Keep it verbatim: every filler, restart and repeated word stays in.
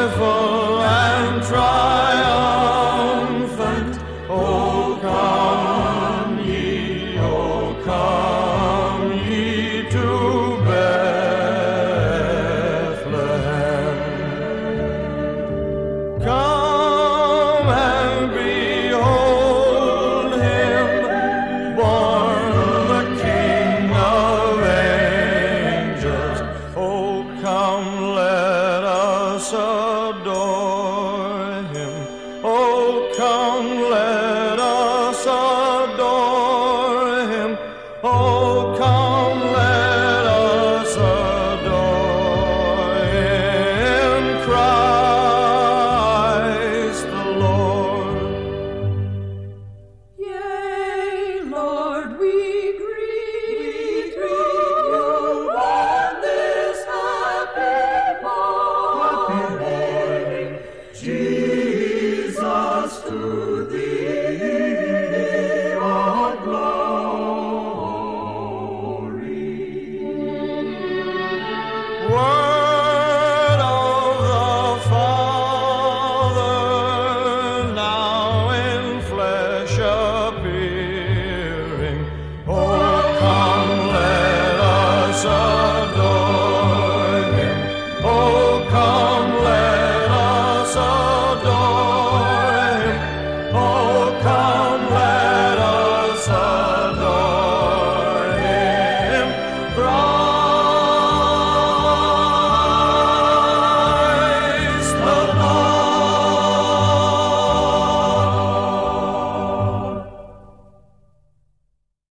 joyful and triumphant. O come ye, O come ye to Bethlehem. Come and behold him, born the King of angels. Oh, come, let us adore